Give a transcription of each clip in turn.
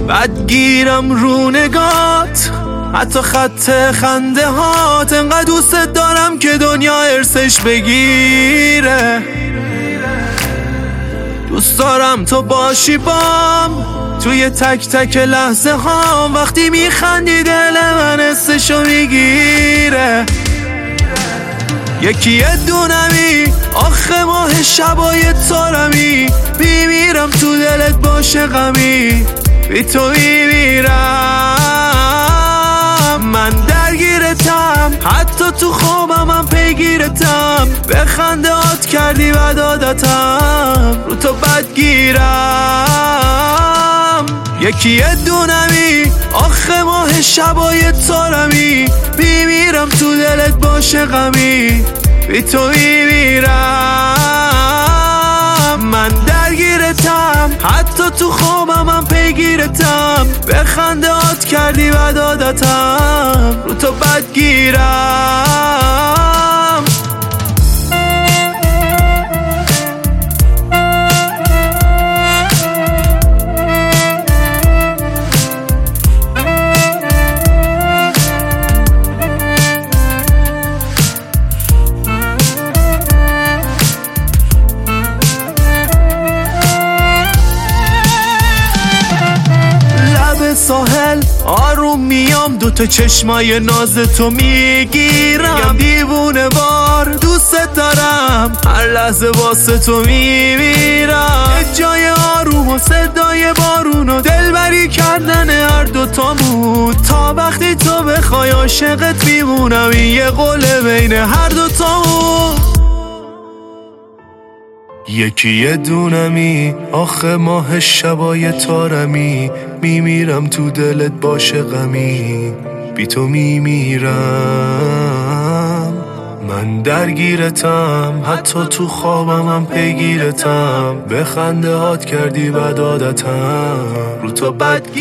بدگیرم رو نگات، حتی خط خنده هات. انقدر دوست دارم که دنیا ارسش بگیره. دوست دارم تو باشی بام توی تک تک لحظه هام. وقتی میخندی دل من حسشو میگیره. یکی یه دونمی آخه ماه شبای تارمی. میمیرم تو دلت باشه غمی، بی تو میمیرم. من درگیرتم حتی تو خوابم هم پیگیرتم. به خنده هات کردی بد عادتم، رو تو بدگیرم. یکی یه دونمی آخه ماه شبای تارمی. میمیرم تو دلت باشه غمی، بی تو میمیرم. من درگیرتم حتی تو خوابم هم پیگیرتم. به خنده هات کردی بد عادتم، رو تو بدگیرم. ساحل آروم میام، دوتا چشمای ناز تو میگیرم. دیوونه وار دوست دارم، هر لحظه واسه تو میمیرم. یه جای آروم و صدای بارون و دلبری کردن هر دوتامون. تا وقتی تو بخوای عاشقت میمونم، این یه قوله بین هر دوتامون. یکی یه دونمی آخه ماه شبای تارمی. میمیرم تو دلت باشه غمی، بی تو میمیرم. من درگیرتم حتی تو خوابم هم پیگیرتم. به خنده هات کردی بد عادتم، رو تو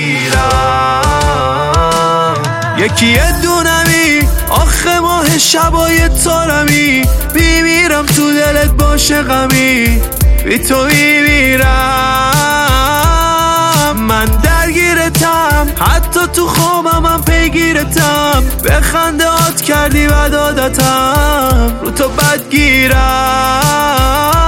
بدگیرم. یکی یه دونمی آخه ماه شبای تارمی. میمیرم تو دلت باشه غمی، بی تو میمیرم. من درگیرتم حتی تو خوابم هم پیگیرتم. به خنده هات کردی بد عادتم، رو تو بدگیرم.